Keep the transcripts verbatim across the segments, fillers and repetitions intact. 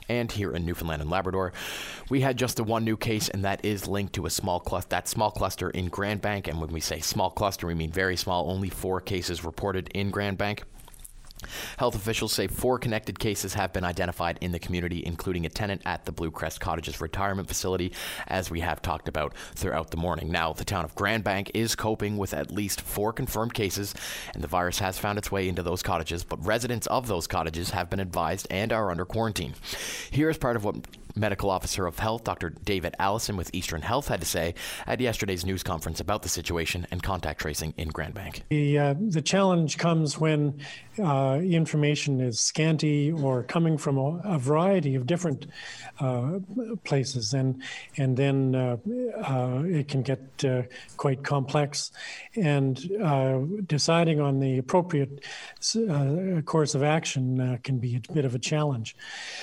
and here in Newfoundland and Labrador. We had just the one new case, and that is linked to a small cluster, that small cluster in Grand Bank. And when we say small cluster, we mean very small, only four cases reported in Grand Bank. Health officials say four connected cases have been identified in the community, including a tenant at the Blue Crest Cottages retirement facility, as we have talked about throughout the morning. Now, the town of Grand Bank is coping with at least four confirmed cases, and the virus has found its way into those cottages, but residents of those cottages have been advised and are under quarantine. Here is part of what Medical Officer of Health, Doctor David Allison with Eastern Health, had to say at yesterday's news conference about the situation and contact tracing in Grand Bank. The, uh, the challenge comes when uh, information is scanty or coming from a, a variety of different uh, places, and and then uh, uh, it can get uh, quite complex, and uh, deciding on the appropriate uh, course of action uh, can be a bit of a challenge.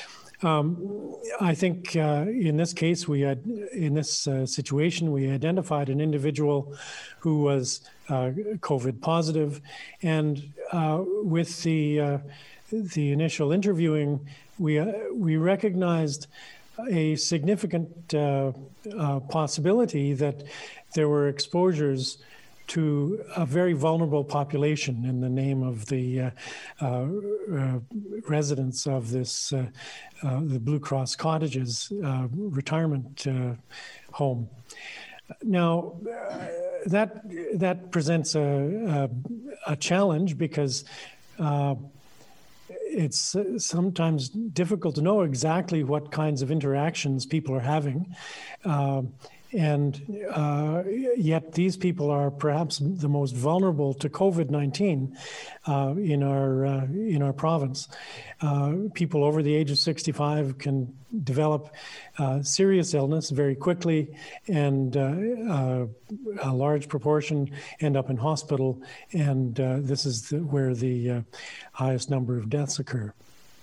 Um, I think uh, in this case, we had, in this uh, situation, we identified an individual who was uh, COVID positive, and uh, with the uh, the initial interviewing, we uh, we recognized a significant uh, uh, possibility that there were exposures to a very vulnerable population in the name of the uh, uh, uh, residents of this, uh, uh, the Blue Cross Cottages uh, retirement uh, home. Now, uh, that that presents a, a, a challenge because uh, it's sometimes difficult to know exactly what kinds of interactions people are having. Uh, And uh, yet these people are perhaps the most vulnerable to COVID nineteen uh, in our uh, in our province. Uh, people over the age of sixty-five can develop uh, serious illness very quickly, and uh, uh, a large proportion end up in hospital. And uh, this is the, where the uh, highest number of deaths occur.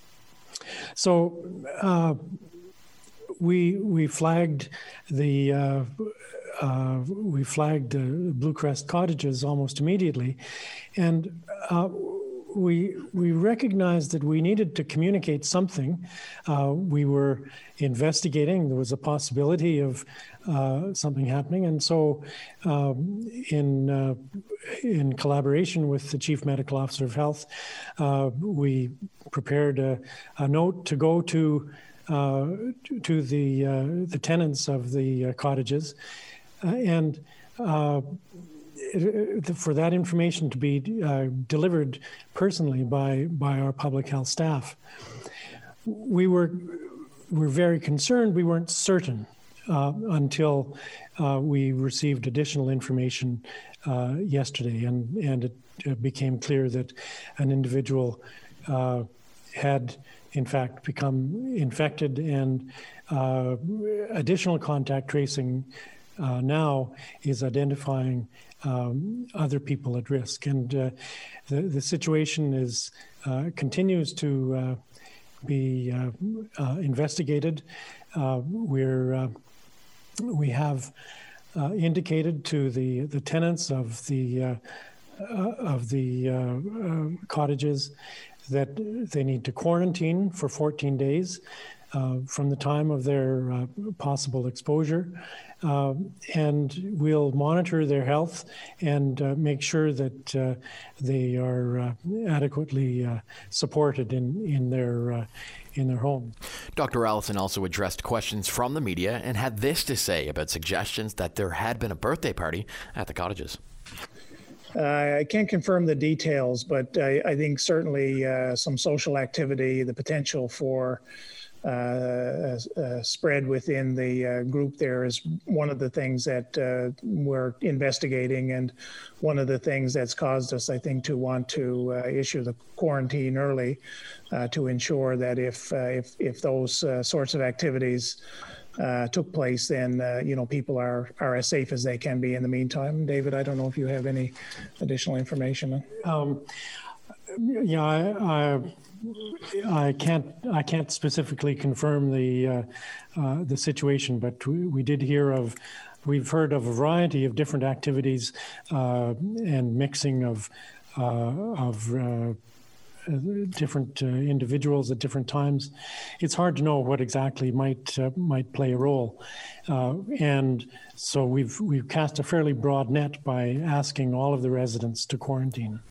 So. Uh, We we flagged the uh, uh, we flagged uh, Blue Crest Cottages almost immediately, and uh, we we recognized that we needed to communicate something. Uh, we were investigating. There was a possibility of uh, something happening, and so um, in uh, in collaboration with the Chief Medical Officer of Health, uh, we prepared a, a note to go to. Uh, to the uh, the tenants of the uh, cottages, uh, and uh, it, it, for that information to be uh, delivered personally by by our public health staff. We were were very concerned. We weren't certain uh, until uh, we received additional information uh, yesterday, and and it, it became clear that an individual uh, had. in fact, become infected, and uh, additional contact tracing uh, now is identifying um, other people at risk. And uh, the, the situation is uh, continues to uh, be uh, uh, investigated. Uh, we're uh, we have uh, indicated to the the tenants of the uh, uh, of the uh, uh, cottages that they need to quarantine for fourteen days uh, from the time of their uh, possible exposure. Uh, and we'll monitor their health and uh, make sure that uh, they are uh, adequately uh, supported in, in their uh, in their home. Doctor Allison also addressed questions from the media and had this to say about suggestions that there had been a birthday party at the cottages. Uh, I can't confirm the details, but I, I think certainly uh, some social activity, the potential for uh, a, a spread within the uh, group there is one of the things that uh, we're investigating, and one of the things that's caused us, I think, to want to uh, issue the quarantine early uh, to ensure that if uh, if, if those uh, sorts of activities Uh, took place, then uh, you know people are are as safe as they can be in the meantime. David, I don't know if you have any additional information. Um, yeah, I, I I can't I can't specifically confirm the uh, uh, the situation, but we, we did hear of. We've heard of a variety of different activities uh, and mixing of uh, of uh, different uh, individuals at different times. It's hard to know what exactly might uh, might play a role, uh, and so we've we've cast a fairly broad net by asking all of the residents to quarantine.